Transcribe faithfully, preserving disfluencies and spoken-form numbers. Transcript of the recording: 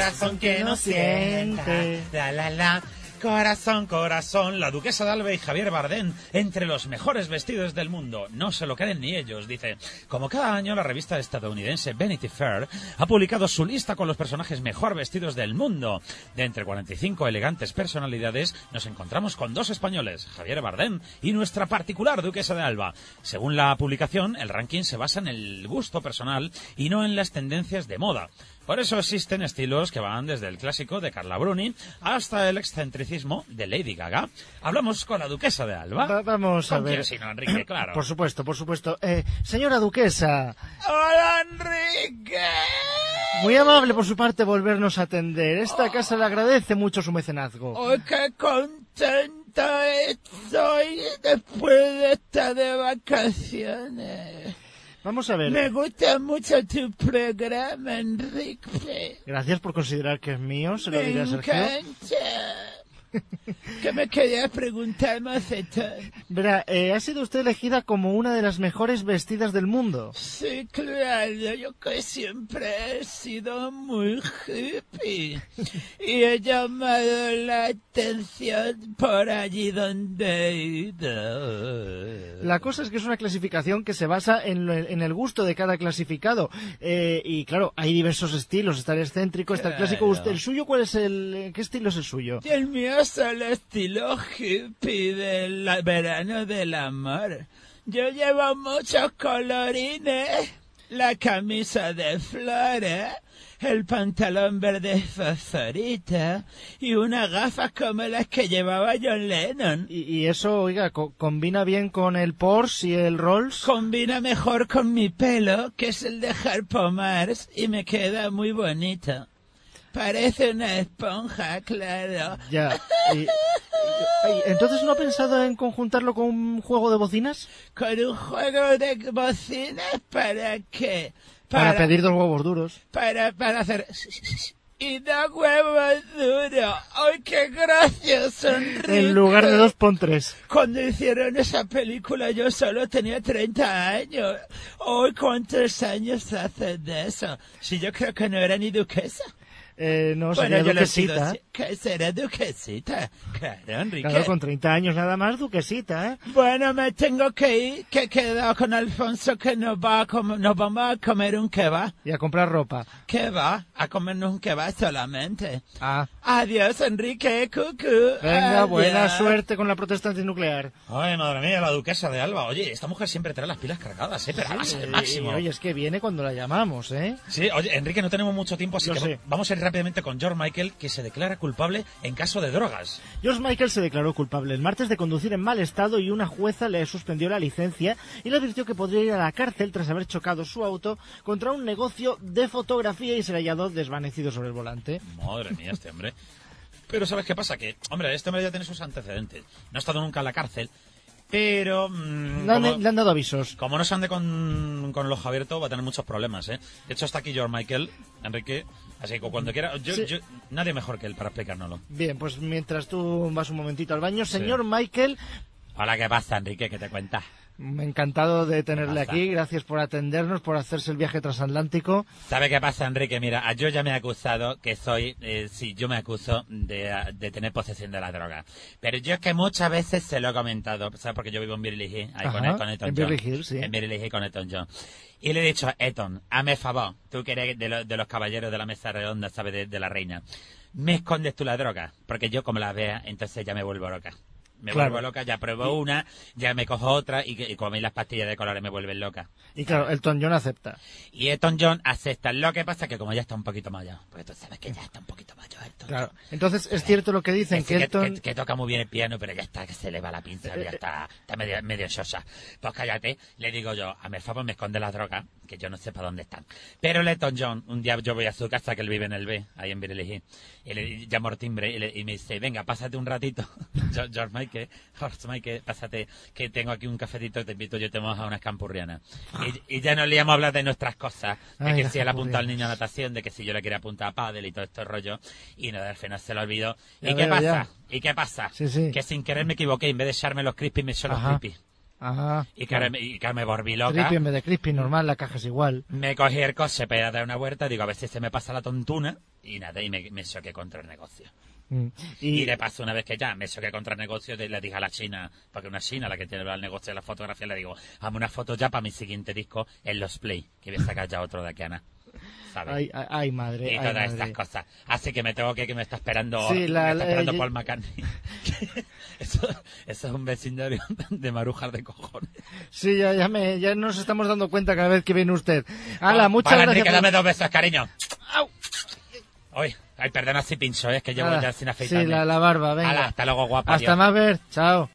corazón que no siente. La, la, la. Corazón, corazón, la duquesa de Alba y Javier Bardem entre los mejores vestidos del mundo. No se lo creen ni ellos, dice. Como cada año, la revista estadounidense Vanity Fair ha publicado su lista con los personajes mejor vestidos del mundo. De entre cuarenta y cinco elegantes personalidades, nos encontramos con dos españoles, Javier Bardem y nuestra particular duquesa de Alba. Según la publicación, el ranking se basa en el gusto personal y no en las tendencias de moda. Por eso existen estilos que van desde el clásico de Carla Bruni hasta el excentricismo de Lady Gaga. Hablamos con la duquesa de Alba. Va, vamos a ¿Con ver. quién sino, Enrique? Claro. Por supuesto, por supuesto. Eh, señora duquesa. ¡Hola, Enrique! Muy amable por su parte volvernos a atender. Esta casa le agradece mucho su mecenazgo. ¡Oh, qué contenta estoy después de estar de vacaciones! Vamos a ver. Me gusta mucho tu programa, Enrique. Gracias por considerar que es mío, se lo diré a Sergio. Me encanta. ¿Qué me querías preguntar, Macetón? Verá, eh, ha sido usted elegida como una de las mejores vestidas del mundo. Sí, claro, yo que siempre he sido muy hippie y he llamado la atención por allí donde he ido. La cosa es que es una clasificación que se basa en, lo, en el gusto de cada clasificado. Eh, y claro, hay diversos estilos. Está el excéntrico, está el clásico. ¿Usted, el suyo cuál es el... ¿Qué estilo es el suyo? Y el mío es el estilo hippie del verano del amor. Yo llevo muchos colorines, la camisa de flores, el pantalón verde fosforito y unas gafas como las que llevaba John Lennon. Y, y eso, oiga, co ¿combina bien con el Porsche y el Rolls? Combina mejor con mi pelo, que es el de Harpo Mars, y me queda muy bonito. Parece una esponja, claro. Ya. Y, y, ¿entonces no ha pensado en conjuntarlo con un juego de bocinas? ¿Con un juego de bocinas? ¿Para qué? Para, para pedir dos huevos duros. Para, para hacer... Y dos huevos duros. ¡Ay, qué gracioso, Enrique! En lugar de dos, pon tres. Cuando hicieron esa película yo solo tenía treinta años. ¡Ay, cuántos años hace de eso! Si yo creo que no era ni duquesa. Eh, no, bueno, sería yo duquesita. Sido, ¿qué será duquesita? Claro, Enrique. Claro, con treinta años nada más, duquesita, ¿eh? Bueno, me tengo que ir, que he quedado con Alfonso que nos, va a com nos vamos a comer un kebab. Y a comprar ropa. ¿Qué va? A comernos un kebab solamente. Ah. Adiós, Enrique, cucú. Venga, Adiós. buena suerte con la protesta antinuclear. Ay, madre mía, la duquesa de Alba. Oye, esta mujer siempre trae las pilas cargadas, ¿eh? Pero sí, es el máximo. Oye, es que viene cuando la llamamos, ¿eh? Sí, oye, Enrique, no tenemos mucho tiempo, así Yo que sé. vamos a ir rápidamente con George Michael, que se declara culpable en caso de drogas. George Michael se declaró culpable el martes de conducir en mal estado y una jueza le suspendió la licencia y le advirtió que podría ir a la cárcel tras haber chocado su auto contra un negocio de fotografía y ser hallado desvanecido sobre el volante. Madre mía, este hombre. Pero ¿sabes qué pasa? Que, hombre, este hombre ya tiene sus antecedentes. No ha estado nunca en la cárcel, pero... Mmm, le, han, como, le han dado avisos. Como no se ande con, con el ojo abierto, va a tener muchos problemas, ¿eh? De hecho, está aquí George Michael, Enrique... Así que cuando quiera, yo, sí. yo, nadie mejor que él para explicárnoslo. Bien, pues mientras tú vas un momentito al baño, señor sí. Michael... Hola, ¿qué pasa, Enrique? ¿Qué te cuentas? Encantado de tenerle aquí, gracias por atendernos, por hacerse el viaje transatlántico. ¿Sabe qué pasa, Enrique? Mira, yo ya me he acusado que soy, eh, sí, yo me acuso de, de tener posesión de la droga. Pero yo es que muchas veces se lo he comentado, ¿sabes? Porque yo vivo en Beverly Hills, ahí Ajá, con, con Elton en John. Beverly Hills, sí. En Beverly Hills con Elton John. Y le he dicho, Elton, hazme favor, tú que eres de, lo, de los caballeros de la mesa redonda, ¿sabes? De, de la reina. Me escondes tú la droga, porque yo como la vea, entonces ya me vuelvo loca. Me claro. vuelvo loca, ya pruebo y... una, ya me cojo otra y, y como a mí las pastillas de colores me vuelven loca. Y claro, Elton John acepta. Y Elton John acepta. Lo que pasa es que como ya está un poquito mayor, porque tú sabes que ya está un poquito mayor Elton Claro. John. Entonces es cierto lo que dicen, es que, que Elton... Que, que toca muy bien el piano, pero ya está, que se le va la pinza, ya está, está medio, medio sosa. Pues cállate, le digo yo, a mi favor me esconde las drogas, que yo no sé para dónde están. Pero el Elton John, un día yo voy a su casa, que él vive en el B, ahí en Beverly Hills, y le llamo al timbre y, le, y me dice, venga, pásate un ratito, George Michael, George Michael, pásate, que tengo aquí un cafetito, te invito, yo te mojo a una escampurriana. Y, y ya nos liamos a hablar de nuestras cosas, de Ay, que si él apunta al niño a natación, de que si yo le quería apuntar a pádel y todo este rollo, y no, al final se lo olvidó. ¿Y qué pasa? ¿Y qué pasa? Sí, sí. Que sin querer me equivoqué, en vez de echarme los crispy me echó los crispy. Ajá. Y que, ahora- y que me volví loca. Crispy en vez de crispy, normal, la caja es igual. Me cogí el coche para ir a dar una vuelta, digo, a ver si se me pasa la tontuna, y nada, y me, me choqué contra el negocio. Mm. Y, Y, de paso, una vez que ya me choqué contra el negocio, le dije a la china, porque una china, la que tiene el negocio de la fotografía, le digo, hazme una foto ya para mi siguiente disco en los Play, que voy a sacar ya otro de aquí a nada. ¿Sabes? ay, ay, ay, madre. Y ay, todas madre. estas cosas. Así que me tengo que, que me está esperando, Sí, la- me está la- esperando eh, Paul McCartney. eso, eso es un vecindario de marujas de cojones. Sí, ya, ya, me, ya nos estamos dando cuenta cada vez que viene usted. Hala, muchas Vale, gracias. Enrique, por- dame dos besos, cariño. Ay, ay, perdona si pincho, es que llevo Hala, ya sin afeitarme. sí, la, la barba, venga. Hala, hasta luego, guapa. Hasta adiós. más ver, chao.